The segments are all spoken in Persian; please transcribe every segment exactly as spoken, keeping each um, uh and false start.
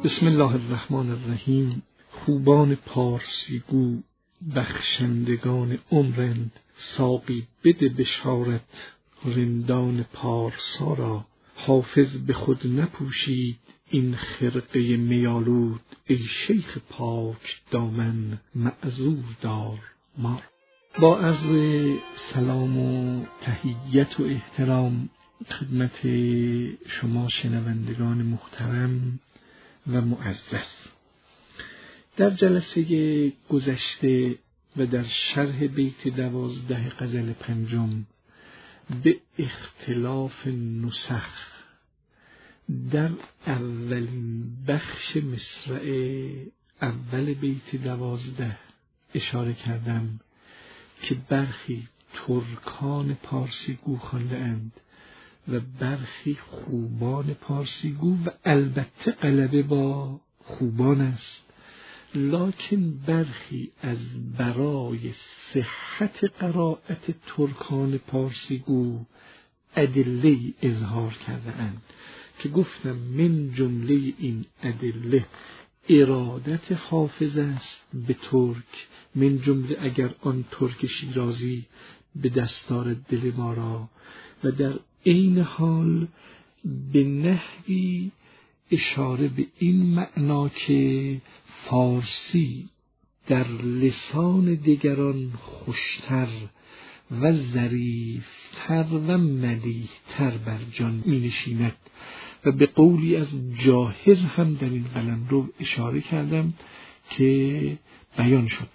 بسم الله الرحمن الرحیم. خوبان پارسیگو بخشندگان عمرند، ساقی بده بشارت رندان پارسا را. حافظ به خود نپوشید این خرقه میالود، ای شیخ پاک دامن معذور دار ما. با عرض سلام و تحیت و احترام خدمت شما شنوندگان محترم و معزز، در جلسه گذشته و در شرح بیت دوازده غزل پنجم به اختلاف نسخ در اولین بخش مصرع اول بیت دوازده اشاره کردم که برخی ترکان پارسیگو خوانده اند و برخی خوبان پارسیگو و البته غلبه با خوبان است، لکن برخی از برای صحت قرائت ترکان پارسیگو ادله اظهار کرده اند که گفتم من جمله این ادله ارادت حافظ است به ترک، من جمله اگر آن ترک شیرازی به دستار دل ما را، و در این حال به نحوی اشاره به این معنا که فارسی در لسان دیگران خوشتر و ظریفتر و ملیحتر بر جان می نشیند و به قولی از جاهز هم در این قلمرو اشاره کردم که بیان شد.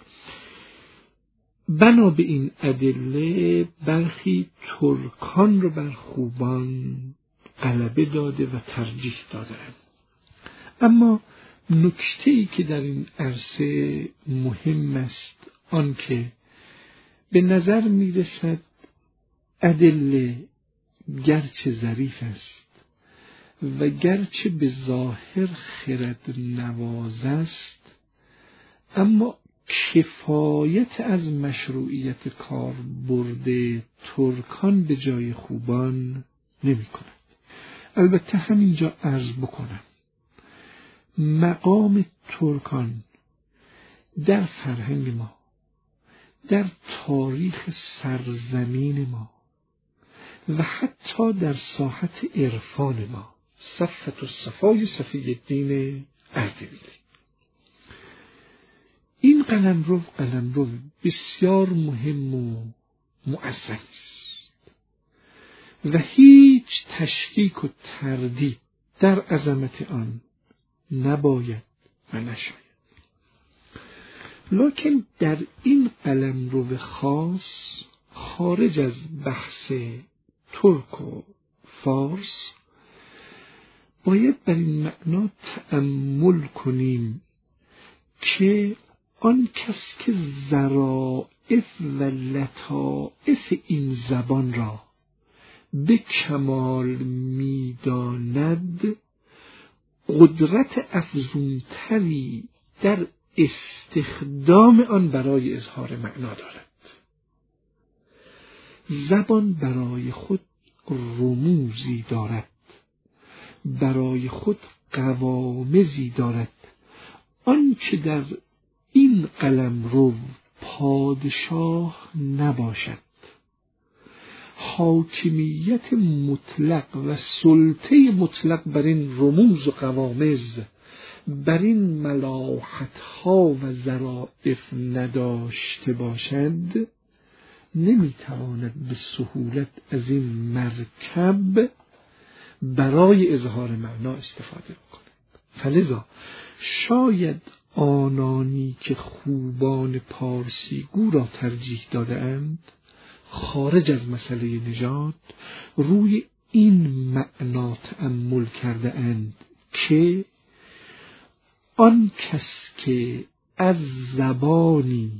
بنا به این ادله برخی ترکان رو بر خوبان غلبه داده و ترجیح دادند. اما نکته‌ای که در این عرصه مهم است آن که به نظر می‌رسد ادله گرچه ظریف است و گرچه به ظاهر خرد نواز است، اما کفایت از مشروعیت کار برده ترکان به جای خوبان نمی کند. البته همینجا عرض بکنم مقام ترکان در فرهنگ ما، در تاریخ سرزمین ما و حتی در ساحت عرفان ما، صفت و صفای صفی الدین اردبیلی، این قلمرو قلمرو بسیار مهم و معظم است و هیچ تشکیک و تردید در عظمت آن نباید و نشاید. لکن در این قلمرو خاص خارج از بحث ترک و فارس باید بر این معنا تأمل کنیم که آن کس که ظرائف و لطائف این زبان را به کمال می‌داند، قدرت افزونتری در استخدام آن برای اظهار معنا دارد. زبان برای خود رموزی دارد، برای خود قوامزی دارد. آن که در این قلمرو پادشاه نباشد، حاکمیت مطلق و سلطه مطلق بر این رموز و قوامز، بر این ملاحت ها و ظرائف نداشته باشد، نمیتواند به سهولت از این مرکب برای اظهار معنا استفاده کند. فلذا شاید آنانی که خوبان پارسیگو را ترجیح داده اند خارج از مسئله نژاد روی این معنا تأمل کرده اند که آن کس که از زبانی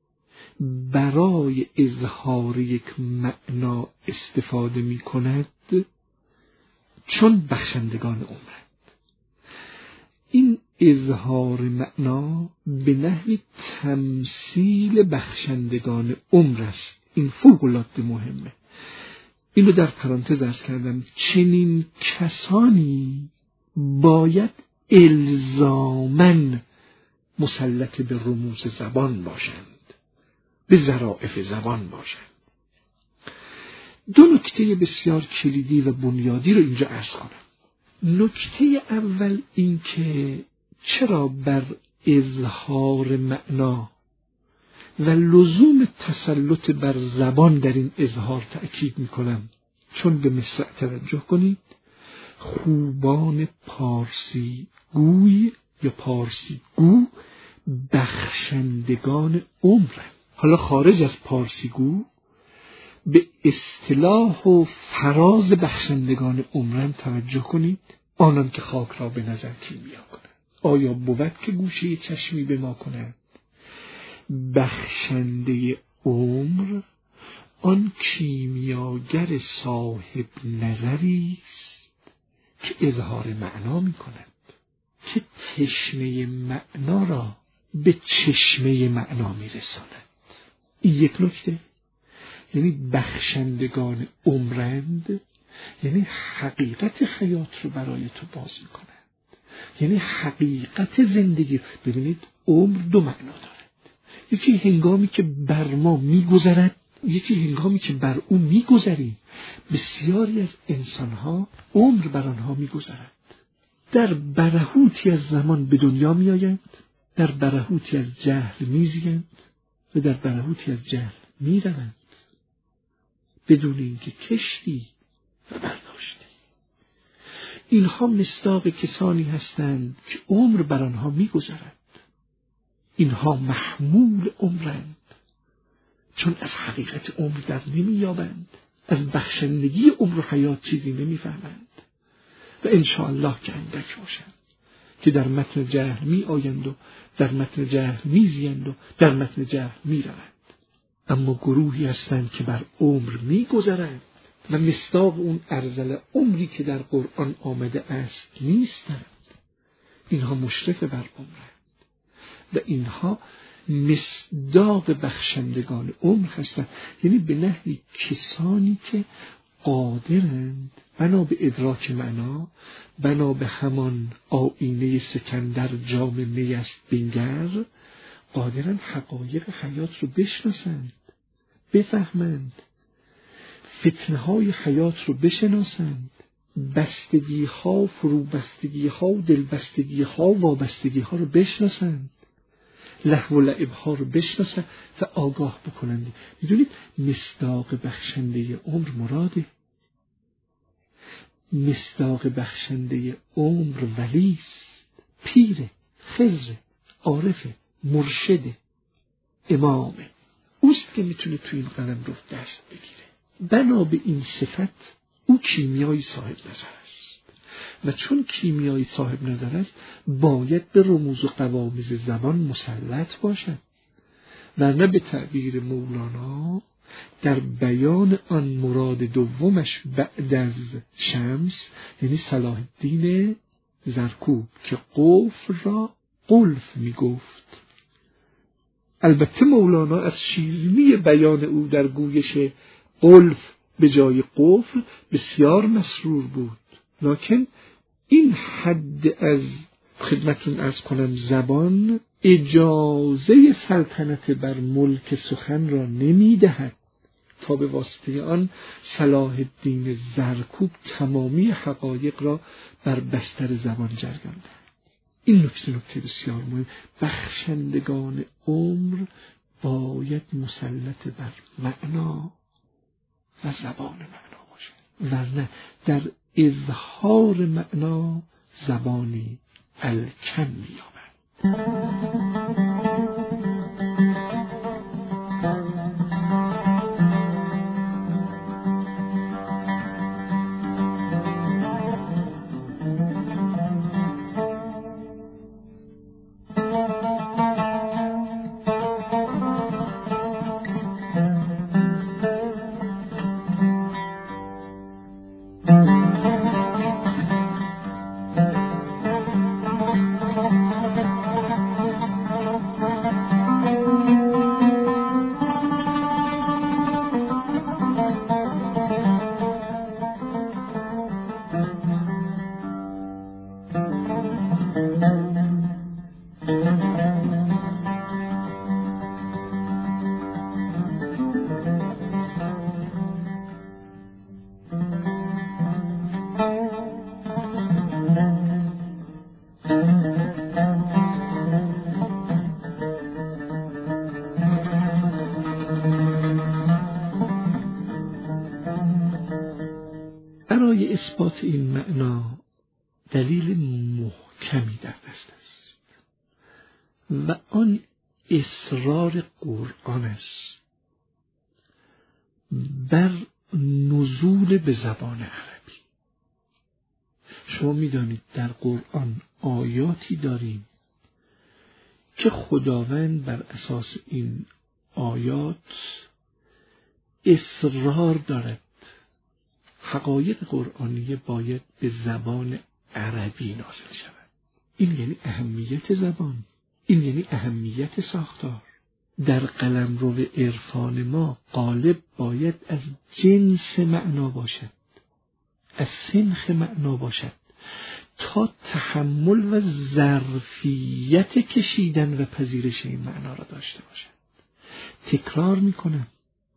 برای اظهار یک معنا استفاده می کند چون بخشندگان عمرند. این اظهار معنا به نحو تمثیل بخشندگان عمر است. این فوق‌العاده مهمه. اینو در پرانتز عرض کردم. چنین کسانی باید الزاماً مسلط به رموز زبان باشند، به ظرافت زبان باشند. دو نکته بسیار کلیدی و بنیادی رو اینجا عرض کنم. نکته اول این که چرا بر اظهار معنا و لزوم تسلط بر زبان در این اظهار تأکید میکنم، چون به مصرع توجه کنید، خوبان پارسی گوی یا پارسی گو بخشندگان عمرند. حالا خارج از پارسی گو به اصطلاح و فراز بخشندگان عمرند توجه کنید. آنان که خاک را به نظر کیمیا کنند، آیا بود که گوشه چشمی به ما کنند؟ بخشنده عمر آن کیمیاگر صاحب نظری است که اظهار معنا می کند، که تشنه معنا را به چشمه معنا می رساند. این یک نکته. یعنی بخشندگان عمرند، یعنی حقیقت حیات رو برای تو باز می کنند، یعنی حقیقت زندگی. ببینید عمر دو معنا دارد، یکی هنگامی که بر ما می گذرد، یکی هنگامی که بر او می گذریم. بسیاری از انسانها عمر بر آنها می گذرد، در برهوتی از زمان به دنیا می آیند، در برهوتی از جهل می زیند و در برهوتی از جهل می روند بدون اینکه کشتی و برداشتی. اینها مصداق کسانی هستند که عمر بر آنها می گذرد. اینها محمول عمرند، چون از حقیقت عمر در نمی یابند، از بخشندگی عمر و حیات چیزی نمی فهمند و انشاءالله که اندک باشند که در متن جهل می آیند و در متن جهل می زیند و در متن جهل می روند. اما گروهی هستند که بر عمر می گذرند و مصداق اون ارذل عمری که در قرآن آمده است نیستند. اینها مشرف بر عمرند و اینها مصداق بخشندگان عمر هستند، یعنی به نحوی کسانی که قادرند بنا به ادراک معنا، بنا به همان آینه سکندر جام می است بنگر، قادرند حقایق حیات رو بشناسند، بفهمند، فتنه های حیات رو بشناسند، بستگی ها، فرو بستگی ها و دل بستگی ها و وابستگی ها رو بشناسند، لهو و لعب ها رو بشناسند و آگاه بکنند. میدونید مصداق بخشنده عمر مراده، مصداق بخشنده عمر ولیست، پیره، خضره، عارفه، مرشده، امامه، اوست که میتونه تو این قلم رو دست بگیره. بنا به این صفت او کیمیایی صاحب نظر است و چون کیمیایی صاحب نظر است باید به رموز و قوامز زبان مسلط باشد، ورنه به تعبیر مولانا در بیان آن مراد دومش بعد از شمس، یعنی صلاح الدین زرکوب که قفل را قلف می گفت. البته مولانا از شیرینی بیان او در گویش قلف به جای قفل بسیار مسرور بود، لکن این حد از خدمتون عرض کنم زبان اجازه سلطنت بر ملک سخن را نمی دهد تا به واسطه آن صلاح الدین زرکوب تمامی حقایق را بر بستر زبان جرگانده. این نکته نکته بسیار مهم. بخشندگان عمر باید مسلط بر معنا و زبان معنا باشه، ورنه در اظهار معنا زبانی الکم می‌یابد. دلیل محکمی در دست است و آن اصرار قرآن است بر نزول به زبان عربی. شما می‌دانید در قرآن آیاتی داریم که خداوند بر اساس این آیات اصرار دارد حقایق قرآنی باید به زبان عربی نازل شود. این یعنی اهمیت زبان، این یعنی اهمیت ساختار. در قلمرو عرفان ما قالب باید از جنس معنا باشد، از سنخ معنا باشد تا تحمل و ظرفیت کشیدن و پذیرش این معنا را داشته باشد. تکرار میکنم،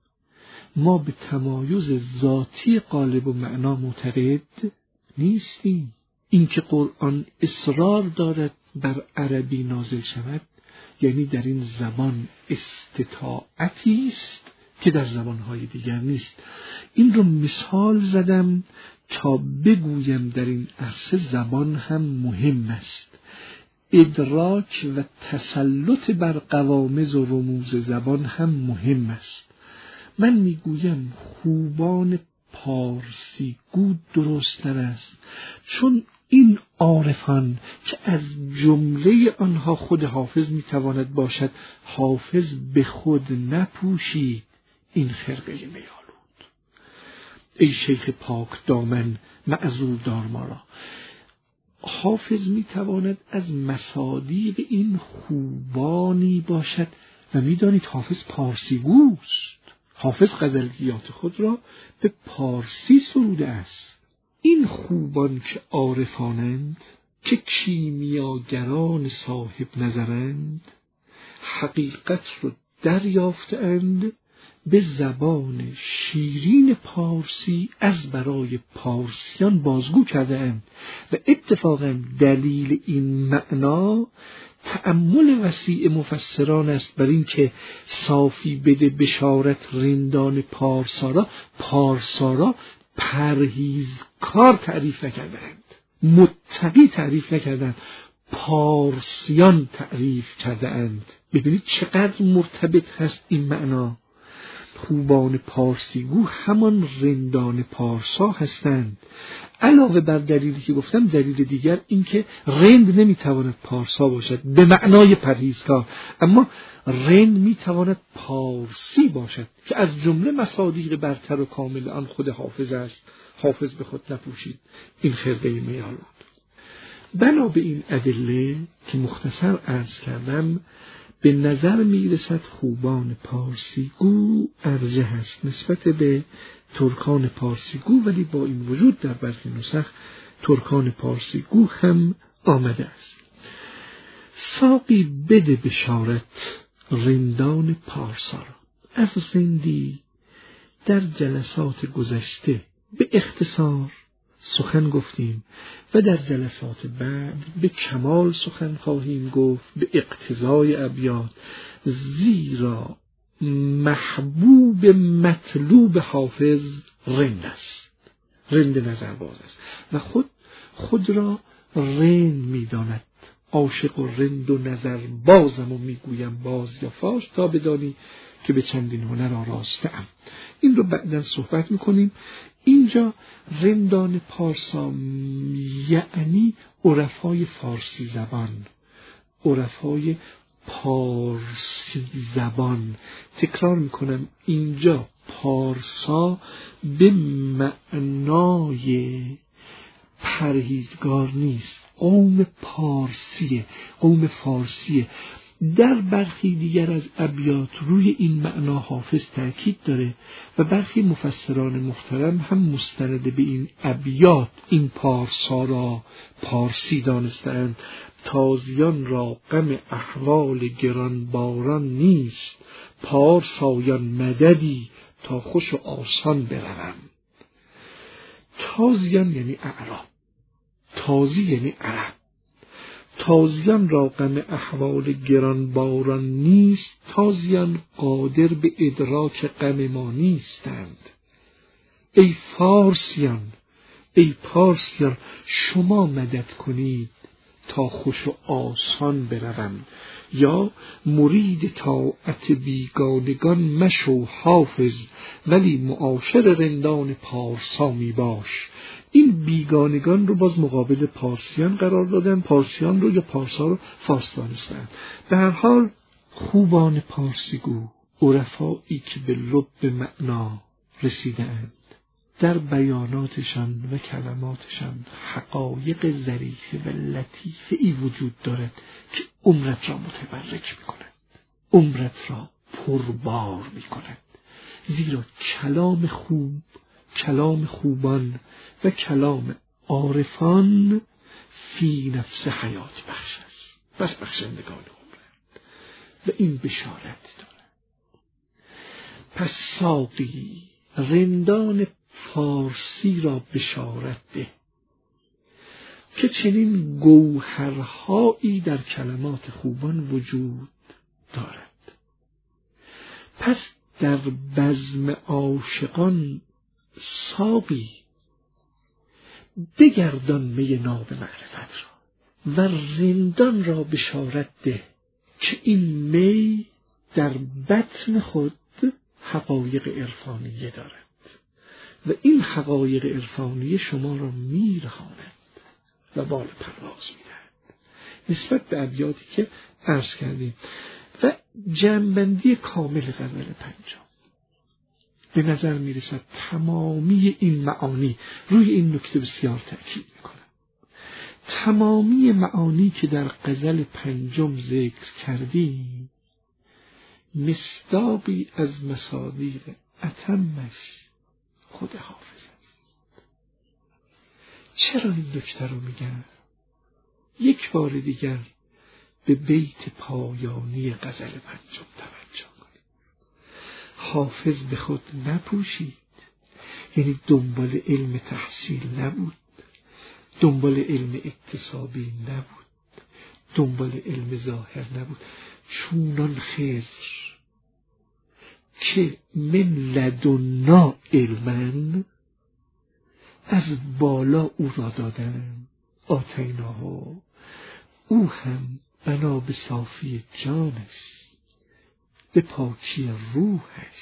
ما به تمایز ذاتی قالب و معنا معتقد نیستیم. اینکه قرآن اصرار دارد بر عربی نازل شود یعنی در این زبان استطاعتی است که در زبانهای دیگر نیست. این رو مثال زدم تا بگویم در این عرصه زبان هم مهم است. ادراک و تسلط بر قوامض و رموز زبان هم مهم است. من میگویم خوبان پارسی گو درست‌تر است، چون این عارفان که از جمله آنها خود حافظ میتواند باشد، حافظ به خود نپوشید این خرقه میالود. ای شیخ پاک دامن معذور دار ما را. حافظ میتواند از مصادیق این خوبانی باشد و میدانید حافظ پارسی گوست. حافظ غزلیات خود را به پارسی سروده است. این خوبان که عارفانند، که کیمیاگران صاحب نظرند، حقیقت رو دریافتند، به زبان شیرین پارسی از برای پارسیان بازگو کرده اند و اتفاقا دلیل این معنا تأمل وسیع مفسران است بر این که صافی بده بشارت رندان پارسارا. پارسارا پرهیزکار تعریف نکردند، متقی تعریف نکردند، پارسیان تعریف کرده اند. ببینید چقدر مرتبط هست این معنا. خوبان پارسیگو همان رندان پارسا هستند. علاوه بر دلیلی که گفتم، دلیل دیگر این که رند نمیتواند پارسا باشد به معنای پرهیزکار، اما رند میتواند پارسی باشد که از جمله مصادیق برتر و کامل آن خود حافظ است. حافظ به خود نپوشید این خرقه میالود. بنا به این ادله که مختصر عرض کردم، به نظر میرسد خوبان پارسیگو ارجح است نسبت به ترکان پارسیگو، ولی با این وجود در برخی نسخ ترکان پارسیگو هم آمده است. ساقی بده بشارت رندان پارسا را. از رندی در جلسات گذشته به اختصار سخن گفتیم و در جلسات بعد به کمال سخن خواهیم گفت به اقتضای ابیات، زیرا محبوب مطلوب حافظ رند است، رند نظرباز است و خود خود را رند می‌داند. عاشق و رند و نظربازم و میگویم باز یا فاش تا بدانی که به چندین هنر آراسته ام. این رو بعداً صحبت میکنیم. اینجا رندان پارسا یعنی عرفای فارسی زبان، عرفای پارسی زبان. تکرار میکنم، اینجا پارسا به معنای پرهیزگار نیست، قوم پارسیه، قوم فارسیه. در برخی دیگر از ابیات روی این معنا حافظ تأکید داره و برخی مفسران محترم هم مستند به این ابیات این پارسا را پارسی دانستند. تازیان را غم احوال گرانباران نیست، پارسایان مددی تا خوش و آسان بروم. تازیان یعنی اعراب، تازی یعنی عرب. تازیان را غم احوال گرانباران نیست، تازیان قادر به ادراک غم ما نیستند. ای فارسیان ای پارسیان شما مدد کنید تا خوش و آسان بروم، یا مرید طاعت بیگانگان مشو حافظ، ولی معاشر رندان پارسا می باش. این بیگانگان رو باز مقابل پارسیان قرار دادن، پارسیان رو یا پارسا رو فارس دانستن. به هر حال خوبان پارسیگو، عرفایی که به لب معنا رسیدند، در بیاناتشان و کلماتشان حقایق ظریفه و لطیفه ای وجود دارد که عمرت را متبرک می کند، عمرت را پربار می کند. زیرا کلام خوب، کلام خوبان و کلام عارفان فی نفس حیات بخش است، بس بخشندگان عمرند و این بشارت دارد. پس ساقی رندان فارسی را بشارت ده که چنین گوهرهایی در کلمات خوبان وجود دارد. پس در بزم عاشقان ساقی بگردان می ناب معرفت را و رندان را بشارت ده که این می در بطن خود حقایق عرفانیه دارد و این حقایق عرفانی شما را میرهاند و بال پرواز میدهد. نسبت به ابیاتی که عرض کردیم و جمع‌بندی کامل غزل پنجم، به نظر میرسد تمامی این معانی، روی این نکته بسیار تأکید میکنم، تمامی معانی که در غزل پنجم ذکر کردیم مصداقی از مصادیق اتمش خود حافظ است. چرا این نکته رو میگم؟ یک بار دیگر به بیت پایانی غزل پنجم توجه کنید. حافظ به خود نپوشید، یعنی دنبال علم تحصیل نبود، دنبال علم اکتسابی نبود، دنبال علم ظاهر نبود، چونان خضر که من لدنا علمن از بالا او را دادن، آتیناه او هم بنا به صافی جانش، به پاکی روحش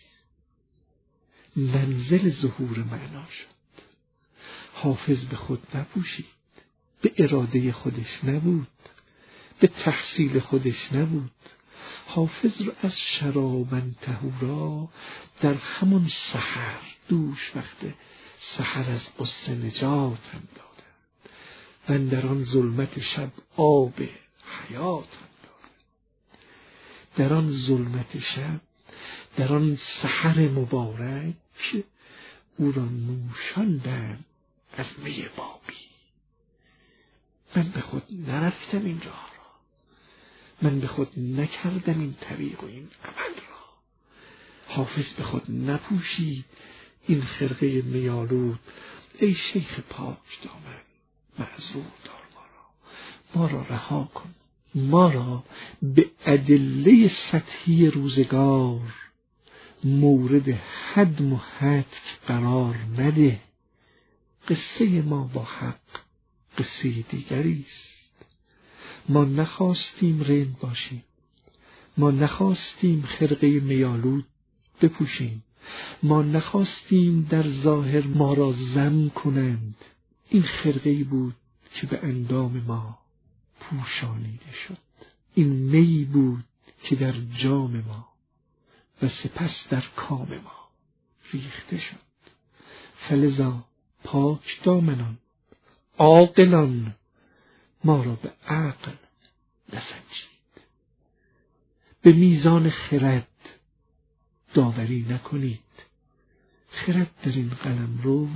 منزل ظهور معنا شد. حافظ به خود نپوشید، به اراده خودش نبود، به تحصیل خودش نبود. حافظ رو از شرابن طهورا در همون سحر، دوش وقت سحر از قصه نجات هم دادن و در آن ظلمت شب آب حیات هم دادن. در آن ظلمت شب، در آن سحر مبارک او را نوشاندن از می بابی. من به خود نرفتم این راه را، من به خود نکردم این طریق و این عمل را. حافظ به خود نپوشید این خرقه میالود. ای شیخ پاک دامن، معذور دار ما را، ما را رها کن، ما را به ادله سطحی روزگار مورد هدم و هتک قرار نده. قصه ما با حق قصه دیگری است. ما نخواستیم رند باشیم، ما نخواستیم خرقه میالود بپوشیم، ما نخواستیم در ظاهر ما را ضم کنند. این خرقه بود که به اندام ما پوشانیده شد، این می بود که در جام ما و سپس در کام ما ریخته شد. فلذا پاک دامنان، عاقلان، ما را به عقل نسنجید، به میزان خرد داوری نکنید. خرد در این قلمرو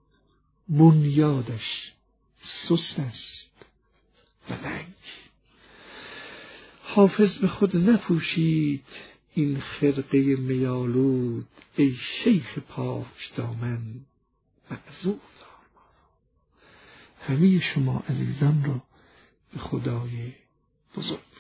بنیادش سست است و لنگ. حافظ به خود نپوشید این خرقه میالود. ای شیخ پاک دامن، معذور دار ما را. همه شما عزیزان را به خدای بزرگ